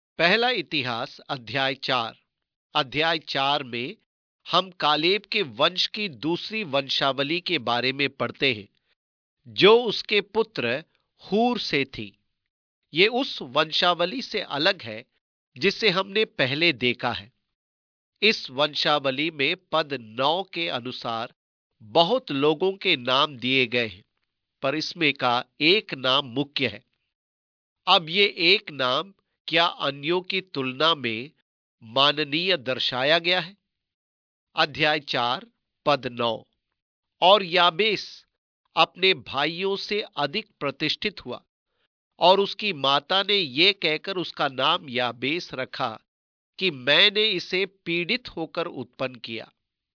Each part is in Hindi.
पहला इतिहास अध्याय 4 में हम कालेब के वंश की दूसरी वंशावली के बारे में पढ़ते हैं, जो उसके पुत्र हूर से थी। ये उस वंशावली से अलग है जिसे हमने पहले देखा है। इस वंशावली में पद 9 के अनुसार बहुत लोगों के नाम दिए गए हैं, पर इसमें का एक नाम मुख्य है। अब ये एक नाम क्या अन्यों की तुलना में माननीय दर्शाया गया है? अध्याय 4 पद 9। और याबेस अपने भाइयों से अधिक प्रतिष्ठित हुआ, और उसकी माता ने यह कहकर उसका नाम याबेस रखा कि मैंने इसे पीड़ित होकर उत्पन्न किया।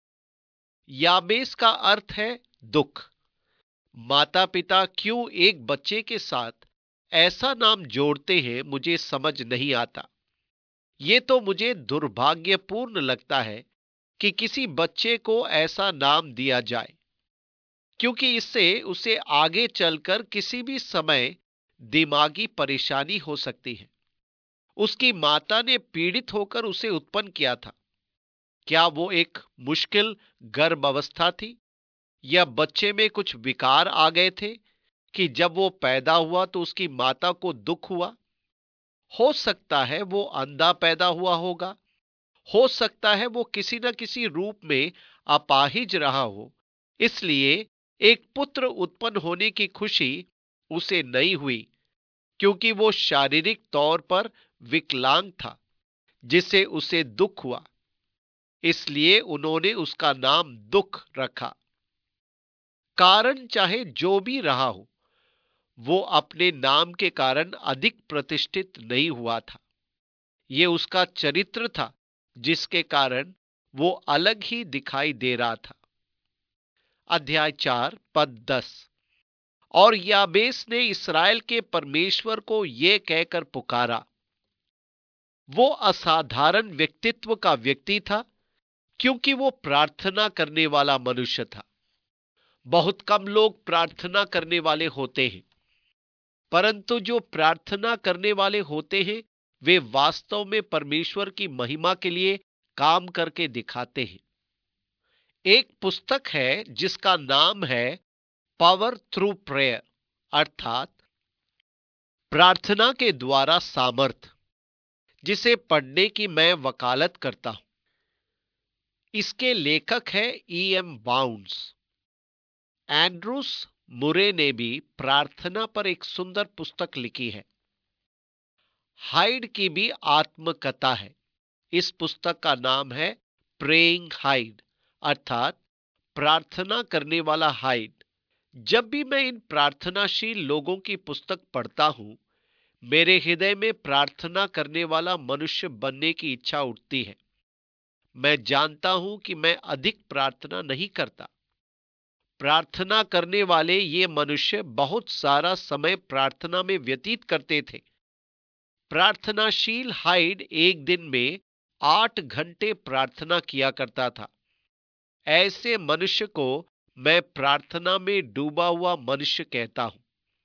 याबेस का अर्थ है दुख। माता पिता क्यों एक बच्चे के साथ ऐसा नाम जोड़ते हैं, मुझे समझ नहीं आता। ये तो मुझे दुर्भाग्यपूर्ण लगता है कि किसी बच्चे को ऐसा नाम दिया जाए, क्योंकि इससे उसे आगे चलकर किसी भी समय दिमागी परेशानी हो सकती है। उसकी माता ने पीड़ित होकर उसे उत्पन्न किया था। क्या वो एक मुश्किल गर्भ अवस्था थी, या बच्चे में कुछ विकार आ गए थे कि जब वो पैदा हुआ तो उसकी माता को दुख हुआ? हो सकता है वो अंधा पैदा हुआ होगा। हो सकता है वो किसी न किसी रूप में अपाहिज रहा हो, इसलिए एक पुत्र उत्पन्न होने की खुशी उसे नहीं हुई, क्योंकि वो शारीरिक तौर पर विकलांग था, जिससे उसे दुख हुआ। इसलिए उन्होंने उसका नाम दुख रखा। कारण चाहे जो भी रहा हो, वो अपने नाम के कारण अधिक प्रतिष्ठित नहीं हुआ था। ये उसका चरित्र था, जिसके कारण वो अलग ही दिखाई दे रहा था। अध्याय 4 पद 10। और याबेस ने इस्राएल के परमेश्वर को यह कहकर पुकारा। वो असाधारण व्यक्तित्व का व्यक्ति था, क्योंकि वो प्रार्थना करने वाला मनुष्य था। बहुत कम लोग प्रार्थना करने वाले होते हैं, परंतु जो प्रार्थना करने वाले होते हैं, वे वास्तव में परमेश्वर की महिमा के लिए काम करके दिखाते हैं। एक पुस्तक है जिसका नाम है पावर थ्रू प्रेयर, अर्थात प्रार्थना के द्वारा सामर्थ, जिसे पढ़ने की मैं वकालत करता हूं। इसके लेखक है E.M. बाउंस। एंड्रूस मुरे ने भी प्रार्थना पर एक सुंदर पुस्तक लिखी है। हाइड की भी आत्मकथा है। इस पुस्तक का नाम है प्रेइंग हाइड, अर्थात प्रार्थना करने वाला हाइड। जब भी मैं इन प्रार्थनाशील लोगों की पुस्तक पढ़ता हूं, मेरे हृदय में प्रार्थना करने वाला मनुष्य बनने की इच्छा उठती है। मैं जानता हूं कि मैं अधिक प्रार्थना नहीं करता। प्रार्थना करने वाले ये मनुष्य बहुत सारा समय प्रार्थना में व्यतीत करते थे। प्रार्थनाशील हाइड एक दिन में 8 घंटे प्रार्थना किया करता था। ऐसे मनुष्य को मैं प्रार्थना में डूबा हुआ मनुष्य कहता हूं।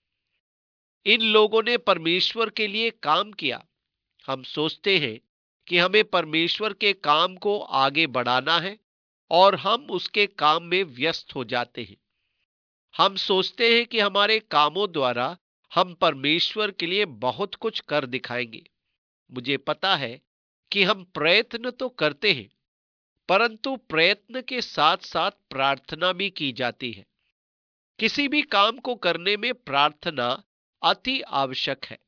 इन लोगों ने परमेश्वर के लिए काम किया। हम सोचते हैं कि हमें परमेश्वर के काम को आगे बढ़ाना है, और हम उसके काम में व्यस्त हो जाते हैं। हम सोचते हैं कि हमारे कामों द्वारा हम परमेश्वर के लिए बहुत कुछ कर दिखाएंगे। मुझे पता है कि हम प्रयत्न तो करते हैं, परंतु प्रयत्न के साथ साथ प्रार्थना भी की जाती है। किसी भी काम को करने में प्रार्थना अति आवश्यक है।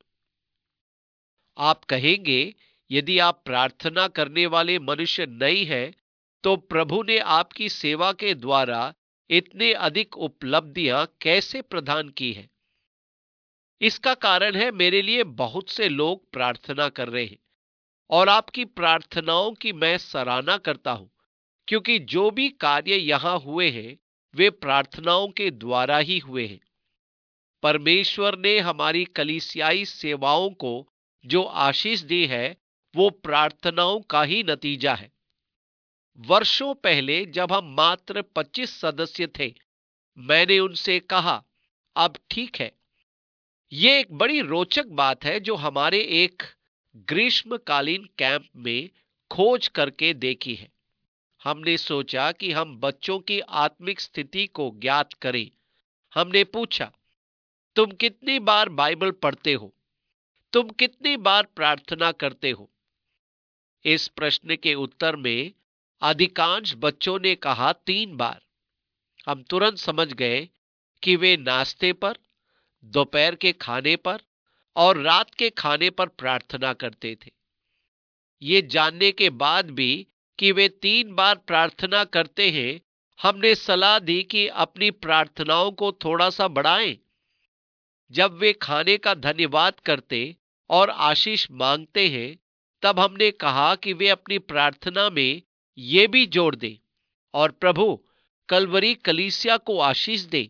आप कहेंगे, यदि आप प्रार्थना करने वाले मनुष्य नहीं हैं, तो प्रभु ने आपकी सेवा के द्वारा इतने अधिक उपलब्धियां कैसे प्रदान की हैं? इसका कारण है, मेरे लिए बहुत से लोग प्रार्थना कर रहे हैं, और आपकी प्रार्थनाओं की मैं सराहना करता हूं, क्योंकि जो भी कार्य यहां हुए हैं, वे प्रार्थनाओं के द्वारा ही हुए हैं। परमेश्वर ने हमारी कलीसियाई सेवाओं को जो आशीष दी है, वो प्रार्थनाओं का ही नतीजा है। वर्षों पहले जब हम मात्र 25 सदस्य थे, मैंने उनसे कहा, अब ठीक है। ये एक बड़ी रोचक बात है जो हमारे एक ग्रीष्मकालीन कैंप में खोज करके देखी है। हमने सोचा कि हम बच्चों की आत्मिक स्थिति को ज्ञात करें। हमने पूछा, तुम कितनी बार बाइबल पढ़ते हो? तुम कितनी बार प्रार्थना करते हो? इस प्रश्न के उत्तर में अधिकांश बच्चों ने कहा 3 बार। हम तुरंत समझ गए कि वे नाश्ते पर, दोपहर के खाने पर और रात के खाने पर प्रार्थना करते थे। ये जानने के बाद भी कि वे 3 बार प्रार्थना करते हैं, हमने सलाह दी कि अपनी प्रार्थनाओं को थोड़ा सा बढ़ाएं। जब वे खाने का धन्यवाद करते और आशीष मांगते हैं, तब हमने कहा कि वे अपनी प्रार्थना में ये भी जोड़ दें, और प्रभु कलवरी कलीसिया को आशीष दे।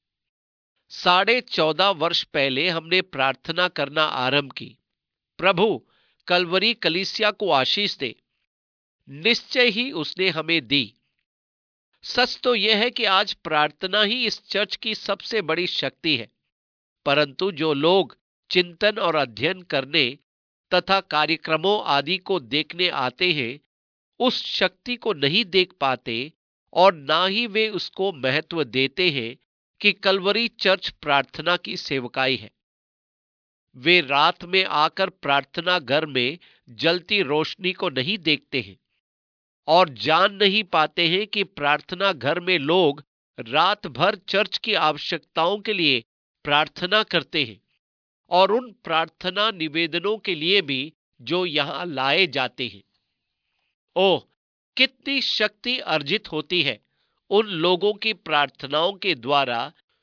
14.5 वर्ष पहले हमने प्रार्थना करना आरंभ की, प्रभु कलवरी कलीसिया को आशीष दे। निश्चय ही उसने हमें दी। सच तो यह है कि आज प्रार्थना ही इस चर्च की सबसे बड़ी शक्ति है, परंतु जो लोग चिंतन और अध्ययन करने तथा कार्यक्रमों आदि को देखने आते हैं, उस शक्ति को नहीं देख पाते और ना ही वे उसको महत्व देते हैं कि कलवरी चर्च प्रार्थना की सेवकाई है। वे रात में आकर प्रार्थना घर में जलती रोशनी को नहीं देखते हैं और जान नहीं पाते हैं कि प्रार्थना घर में लोग रात भर चर्च की आवश्यकताओं के लिए प्रार्थना करते हैं और उन प्रार्थना निवेदनों के लिए भी जो यहां लाए जाते हैं। ओह, कितनी शक्ति अर्जित होती है उन लोगों की प्रार्थनाओं के द्वारा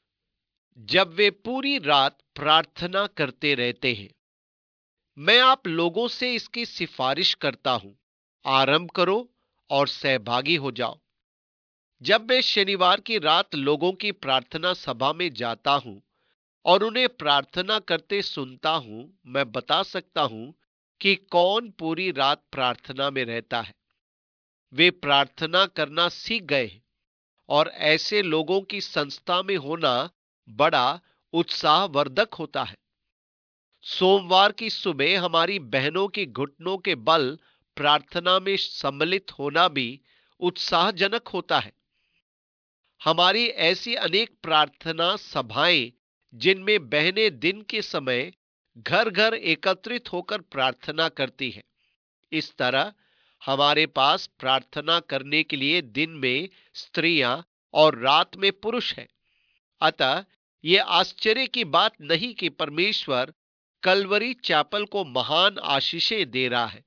जब वे पूरी रात प्रार्थना करते रहते हैं। मैं आप लोगों से इसकी सिफारिश करता हूं, आरंभ करो और सहभागी हो जाओ। जब मैं शनिवार की रात लोगों की प्रार्थना सभा में जाता हूं और उन्हें प्रार्थना करते सुनता हूं, मैं बता सकता हूं कि कौन पूरी रात प्रार्थना में रहता है। वे प्रार्थना करना सीख गए हैं और ऐसे लोगों की संस्था में होना बड़ा उत्साहवर्धक होता है। सोमवार की सुबह हमारी बहनों के घुटनों के बल प्रार्थना में सम्मिलित होना भी उत्साहजनक होता है। हमारी ऐसी अनेक प्रार्थना सभाएं जिनमें बहनें दिन के समय घर घर एकत्रित होकर प्रार्थना करती हैं। इस तरह हमारे पास प्रार्थना करने के लिए दिन में स्त्रियां और रात में पुरुष हैं। अतः यह आश्चर्य की बात नहीं कि परमेश्वर कलवरी चैपल को महान आशीषें दे रहा है।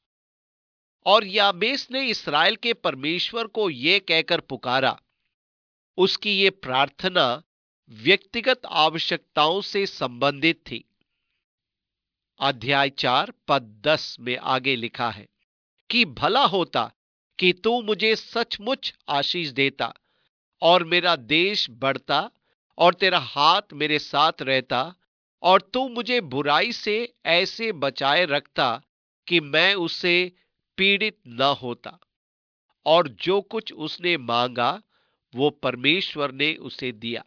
और याबेस ने इस्राएल के परमेश्वर को यह कहकर पुकारा। उसकी ये प्रार्थना व्यक्तिगत आवश्यकताओं से संबंधित थी। अध्याय 4 पद 10 में आगे लिखा है कि भला होता कि तू मुझे सचमुच आशीष देता और मेरा देश बढ़ता और तेरा हाथ मेरे साथ रहता और तू मुझे बुराई से ऐसे बचाए रखता कि मैं उससे पीड़ित न होता। और जो कुछ उसने मांगा वो परमेश्वर ने उसे दिया।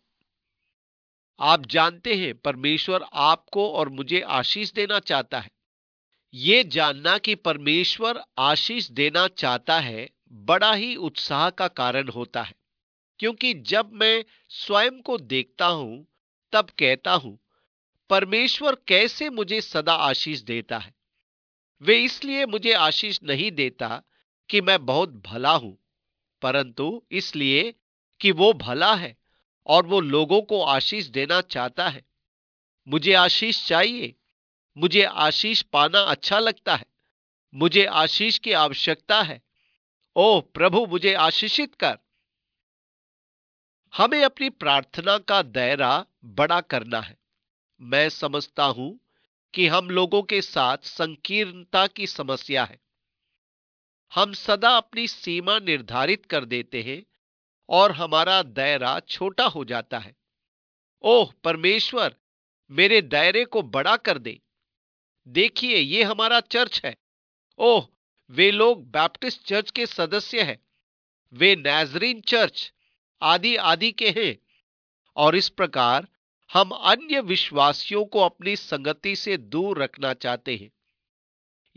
आप जानते हैं परमेश्वर आपको और मुझे आशीष देना चाहता है। ये जानना कि परमेश्वर आशीष देना चाहता है बड़ा ही उत्साह का कारण होता है, क्योंकि जब मैं स्वयं को देखता हूं तब कहता हूं, परमेश्वर कैसे मुझे सदा आशीष देता है। वे इसलिए मुझे आशीष नहीं देता कि मैं बहुत भला हूं, परंतु इसलिए कि वो भला है और वो लोगों को आशीष देना चाहता है। मुझे आशीष चाहिए, मुझे आशीष पाना अच्छा लगता है, मुझे आशीष की आवश्यकता है। ओह प्रभु, मुझे आशीषित कर। हमें अपनी प्रार्थना का दायरा बड़ा करना है। मैं समझता हूं कि हम लोगों के साथ संकीर्णता की समस्या है। हम सदा अपनी सीमा निर्धारित कर देते हैं और हमारा दायरा छोटा हो जाता है। ओह परमेश्वर, मेरे दायरे को बड़ा कर दे। देखिए, ये हमारा चर्च है। ओह, वे लोग बैप्टिस्ट चर्च के सदस्य हैं, वे नाजरीन चर्च आदि आदि के हैं। और इस प्रकार हम अन्य विश्वासियों को अपनी संगति से दूर रखना चाहते हैं।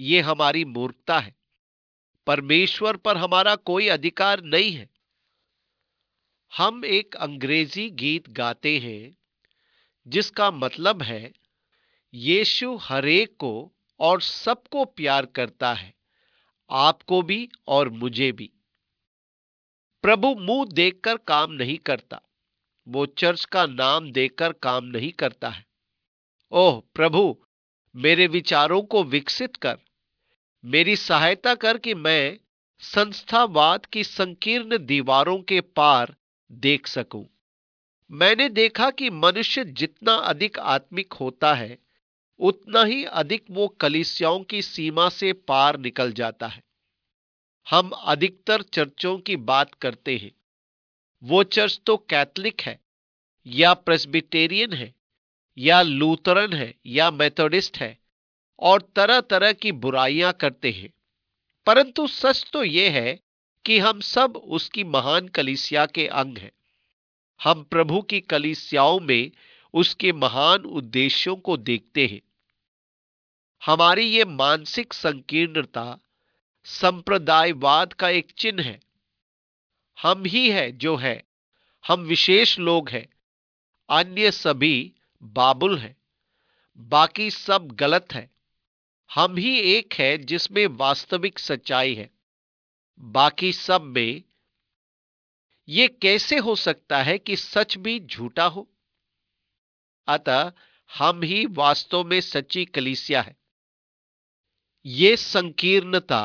ये हमारी मूर्खता है। परमेश्वर पर हमारा कोई अधिकार नहीं है। हम एक अंग्रेजी गीत गाते हैं जिसका मतलब है, यीशु हरेक को और सबको प्यार करता है, आपको भी और मुझे भी। प्रभु मुंह देखकर काम नहीं करता, वो चर्च का नाम देखकर काम नहीं करता है। ओह प्रभु, मेरे विचारों को विकसित कर, मेरी सहायता कर कि मैं संस्थावाद की संकीर्ण दीवारों के पार देख सकूं। मैंने देखा कि मनुष्य जितना अधिक आत्मिक होता है, उतना ही अधिक वो कलीसियाओं की सीमा से पार निकल जाता है। हम अधिकतर चर्चों की बात करते हैं। वो चर्च तो कैथलिक है या प्रेस्बिटेरियन है या लूथरन है या मेथोडिस्ट है, और तरह तरह की बुराइयां करते हैं। परंतु सच तो यह है कि हम सब उसकी महान कलीसिया के अंग हैं। हम प्रभु की कलीसियाओं में उसके महान उद्देश्यों को देखते हैं। हमारी ये मानसिक संकीर्णता संप्रदायवाद का एक चिन्ह है। हम ही है जो है, हम विशेष लोग हैं, अन्य सभी बाबुल हैं, बाकी सब गलत है। हम ही एक है जिसमें वास्तविक सच्चाई है, बाकी सब में। ये कैसे हो सकता है कि सच भी झूठा हो? अतः हम ही वास्तव में सच्ची कलीसिया है। ये संकीर्णता,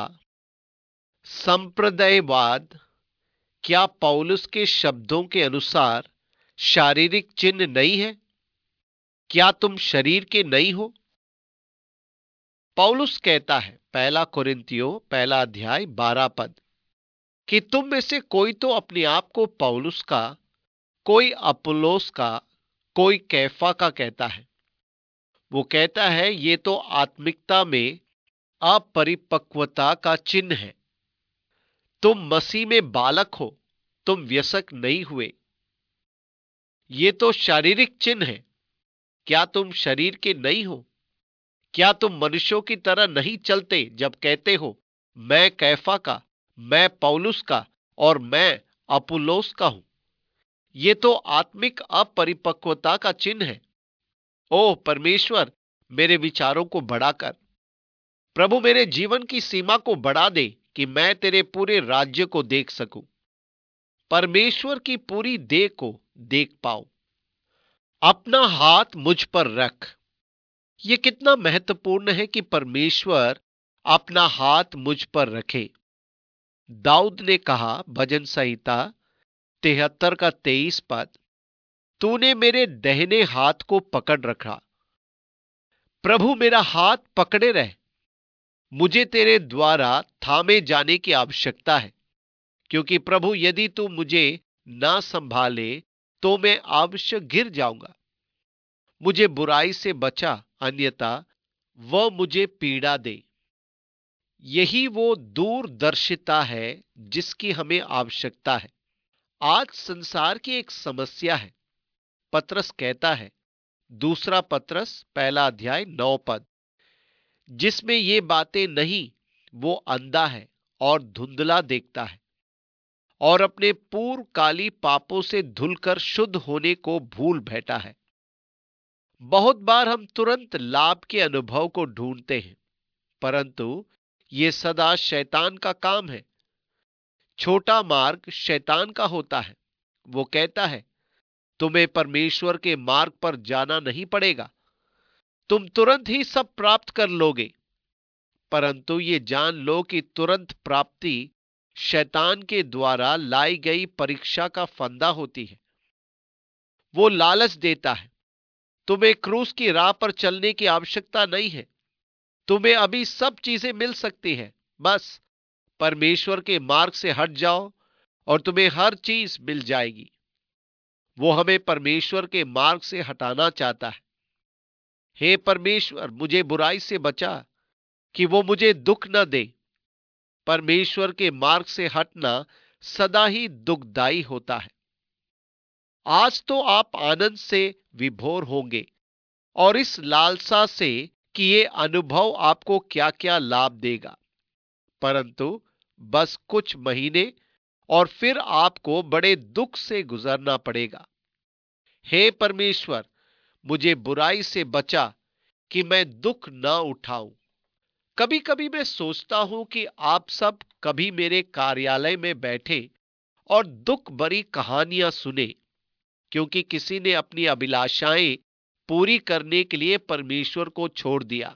संप्रदायवाद, क्या पौलुस के शब्दों के अनुसार शारीरिक चिन्ह नहीं है? क्या तुम शरीर के नहीं हो? पौलुस कहता है, पहला कुरिन्थियों पहला अध्याय 12 पद, कि तुम में से कोई तो अपने आप को पौलुस का, कोई अपुल्लोस का, कोई कैफा का कहता है। वो कहता है ये तो आत्मिकता में अपरिपक्वता का चिन्ह है। तुम मसीह में बालक हो, तुम व्यसक नहीं हुए। ये तो शारीरिक चिन्ह है। क्या तुम शरीर के नहीं हो? क्या तुम मनुष्यों की तरह नहीं चलते जब कहते हो, मैं कैफा का, मैं पौलुस का और मैं अपुल्लोस का हूं? ये तो आत्मिक अपरिपक्वता का चिन्ह है। ओह परमेश्वर, मेरे विचारों को बढ़ाकर, प्रभु मेरे जीवन की सीमा को बढ़ा दे कि मैं तेरे पूरे राज्य को देख सकूं, परमेश्वर की पूरी देह को देख पाऊं। अपना हाथ मुझ पर रख। यह कितना महत्वपूर्ण है कि परमेश्वर अपना हाथ मुझ पर रखे। दाऊद ने कहा, भजन संहिता 73 का 23 पद, तूने मेरे दाहिने हाथ को पकड़ रखा। प्रभु मेरा हाथ पकड़े रह, मुझे तेरे द्वारा थामे जाने की आवश्यकता है, क्योंकि प्रभु यदि तू मुझे ना संभाले तो मैं अवश्य गिर जाऊंगा। मुझे बुराई से बचा, अन्यथा वह मुझे पीड़ा दे। यही वो दूरदर्शिता है जिसकी हमें आवश्यकता है। आज संसार की एक समस्या है। पतरस कहता है, दूसरा पतरस पहला अध्याय 9 पद, जिसमें ये बातें नहीं वो अंधा है और धुंधला देखता है और अपने पूर्वकाली पापों से धुलकर शुद्ध होने को भूल बैठा है। बहुत बार हम तुरंत लाभ के अनुभव को ढूंढते हैं, परंतु ये सदा शैतान का काम है। छोटा मार्ग शैतान का होता है। वो कहता है, तुम्हें परमेश्वर के मार्ग पर जाना नहीं पड़ेगा, तुम तुरंत ही सब प्राप्त कर लोगे। परंतु ये जान लो कि तुरंत प्राप्ति शैतान के द्वारा लाई गई परीक्षा का फंदा होती है। वो लालच देता है, तुम्हें क्रूस की राह पर चलने की आवश्यकता नहीं है, तुम्हें अभी सब चीजें मिल सकती हैं, बस परमेश्वर के मार्ग से हट जाओ और तुम्हें हर चीज मिल जाएगी। वो हमें परमेश्वर के मार्ग से हटाना चाहता है। हे परमेश्वर, मुझे बुराई से बचा कि वो मुझे दुख न दे। परमेश्वर के मार्ग से हटना सदा ही दुखदाई होता है। आज तो आप आनंद से विभोर होंगे और इस लालसा से कि ये अनुभव आपको क्या क्या लाभ देगा, परंतु बस कुछ महीने और फिर आपको बड़े दुख से गुजरना पड़ेगा। हे परमेश्वर, मुझे बुराई से बचा कि मैं दुख न उठाऊं। कभी कभी मैं सोचता हूं कि आप सब कभी मेरे कार्यालय में बैठे और दुख भरी कहानियां सुने, क्योंकि किसी ने अपनी अभिलाषाएं पूरी करने के लिए परमेश्वर को छोड़ दिया।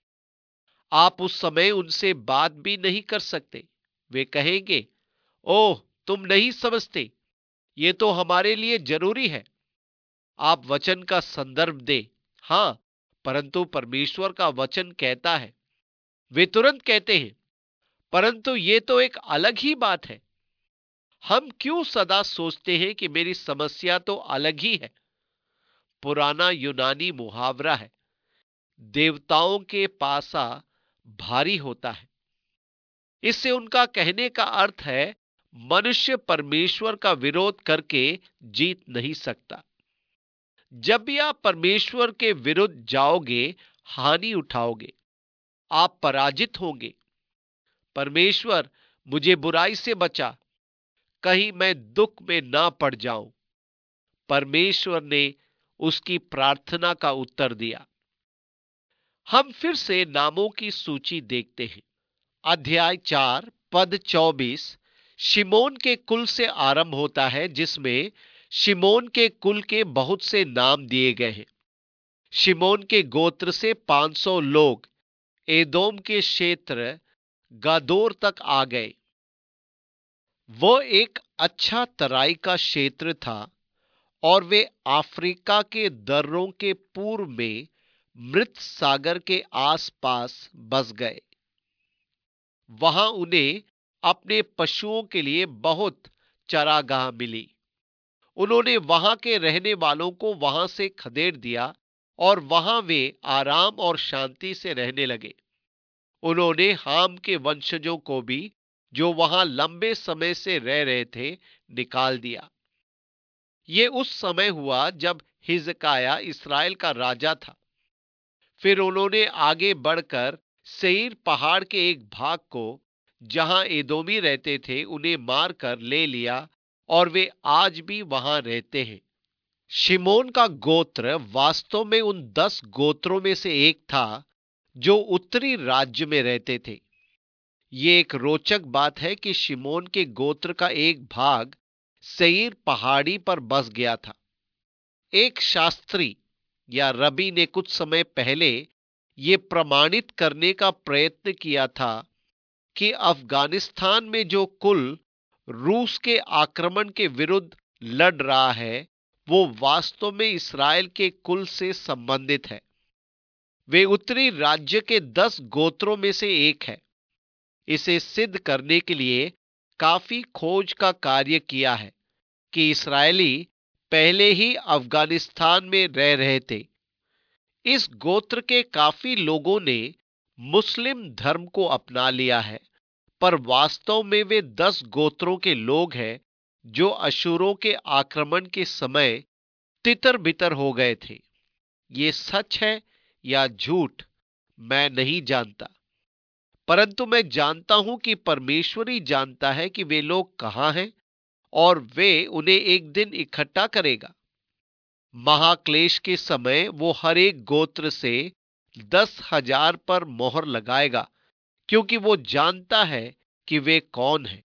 आप उस समय उनसे बात भी नहीं कर सकते। वे कहेंगे, ओह, तुम नहीं समझते, ये तो हमारे लिए जरूरी है। आप वचन का संदर्भ दे। हां, परंतु परमेश्वर का वचन कहता है। वे तुरंत कहते हैं, परंतु ये तो एक अलग ही बात है। हम क्यों सदा सोचते हैं कि मेरी समस्या तो अलग ही है। पुराना यूनानी मुहावरा है, देवताओं के पासा भारी होता है। इससे उनका कहने का अर्थ है, मनुष्य परमेश्वर का विरोध करके जीत नहीं सकता। जब भी आप परमेश्वर के विरुद्ध जाओगे, हानि उठाओगे, आप पराजित होंगे। परमेश्वर, मुझे बुराई से बचा, कहीं मैं दुख में ना पड़ जाऊं। परमेश्वर ने उसकी प्रार्थना का उत्तर दिया। हम फिर से नामों की सूची देखते हैं। अध्याय 4 पद 24 शिमोन के कुल से आरंभ होता है, जिसमें शिमोन के कुल के बहुत से नाम दिए गए हैं। शिमोन के गोत्र से 500 लोग एदोम के क्षेत्र गादोर तक आ गए। वो एक अच्छा तराई का क्षेत्र था और वे अफ्रीका के दर्रों के पूर्व में मृत सागर के आसपास बस गए। वहां उन्हें अपने पशुओं के लिए बहुत चरागाह मिली। उन्होंने वहां के रहने वालों को वहां से खदेड़ दिया और वहां वे आराम और शांति से रहने लगे। उन्होंने हाम के वंशजों को भी, जो वहां लंबे समय से रह रहे थे, निकाल दिया। ये उस समय हुआ जब हिजकाया इसराइल का राजा था। फिर उन्होंने आगे बढ़कर सेईर पहाड़ के एक भाग को, जहां एदोमी रहते थे, उन्हें मारकर ले लिया और वे आज भी वहां रहते हैं। शिमोन का गोत्र वास्तव में उन 10 गोत्रों में से एक था जो उत्तरी राज्य में रहते थे। ये एक रोचक बात है कि शिमोन के गोत्र का एक भाग सेईर पहाड़ी पर बस गया था। एक शास्त्री या रबी ने कुछ समय पहले ये प्रमाणित करने का प्रयत्न किया था कि अफगानिस्तान में जो कुल रूस के आक्रमण के विरुद्ध लड़ रहा है, वो वास्तव में इसराइल के कुल से संबंधित है। वे उत्तरी राज्य के 10 गोत्रों में से एक है। इसे सिद्ध करने के लिए काफी खोज का कार्य किया है कि इसराइली पहले ही अफगानिस्तान में रह रहे थे। इस गोत्र के काफी लोगों ने मुस्लिम धर्म को अपना लिया है, पर वास्तव में वे 10 गोत्रों के लोग हैं जो अशूरों के आक्रमण के समय तितर बितर हो गए थे। ये सच है या झूठ, मैं नहीं जानता, परंतु मैं जानता हूं कि परमेश्वर ही जानता है कि वे लोग कहां हैं और वे उन्हें एक दिन इकट्ठा करेगा। महाक्लेश के समय वो हर एक गोत्र से 10,000 पर मोहर लगाएगा, क्योंकि वो जानता है कि वे कौन है।